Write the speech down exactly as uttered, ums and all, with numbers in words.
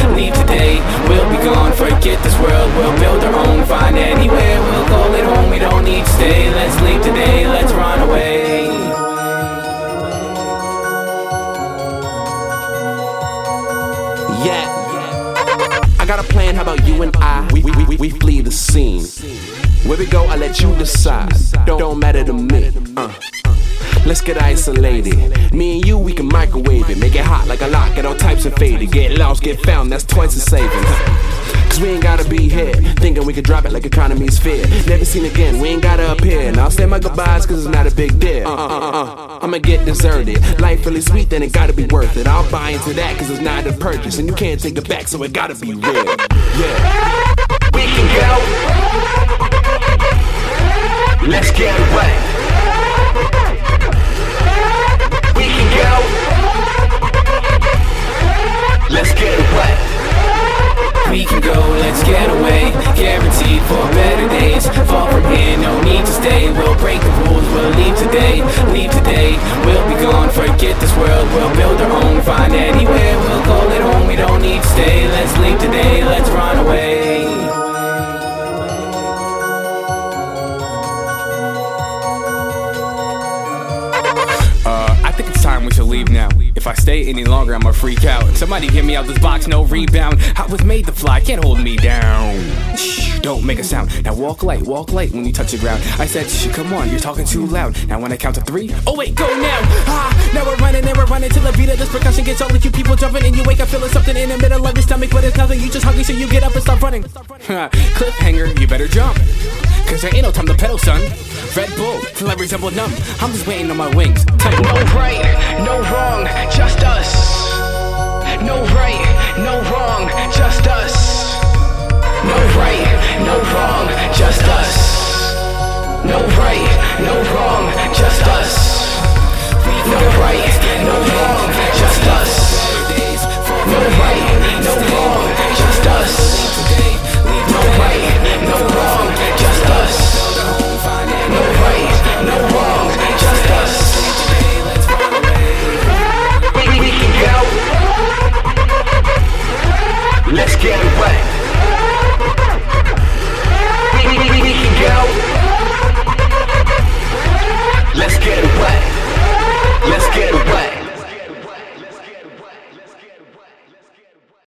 leave today. We'll be gone, forget this world. We'll build our own, find anywhere. We'll call it home, we don't need to stay. Let's leave today, let's run away. Yeah. I got a plan, how about you and I? We, we, we, we flee the scene. Where we go, I let you decide. Don't, don't matter to me. Uh. Let's get isolated. Me and you, we can microwave it. Make it hot like a lock, get all types of faded. Get lost, get found, that's twice the saving. Cause we ain't gotta be here, thinking we could drop it like economy's fair. Never seen again, we ain't gotta appear. And I'll say my goodbyes cause it's not a big deal. uh, uh, uh. I'ma get deserted. Life really sweet, then it gotta be worth it. I'll buy into that cause it's not a purchase. And you can't take it back, so it gotta be real. Yeah. We can go. Let's get away. We can go. Let's get away. We can go, let's get away. Guaranteed for better days. Far from here, no need to stay. We'll break the rules, we'll leave today. Leave today, we'll be gone. Forget this world, we'll build our own. Find anywhere, we'll call it home. We don't need to stay. Let's leave today, let's run away. Time we should leave now. If I stay any longer, I'ma freak out. Somebody get me out this box, no rebound. I was made to fly, can't hold me down. Shh, don't make a sound. Now walk light, walk light when you touch the ground. I said, shh, come on, you're talking too loud. Now when I count to three, oh wait, go now. Ah, now we're running and we're running till the beat of this percussion gets all of you people jumping. And you wake up feeling something in the middle of your stomach, but it's nothing, you just hungry, so you get up and start running. Cliffhanger, you better jump. Cause there ain't no time to pedal, son. Red Bull, till I resemble numb. I'm just waiting on my wings. Type No right, no wrong, just us. No right, no wrong, just us. No right, no wrong, just us. No right, no wrong, just us. No right, no wrong, just us. No right, no wrong, just us. No right, no wrong, just us. No right, no wrong, just us. We, we can go. Let's get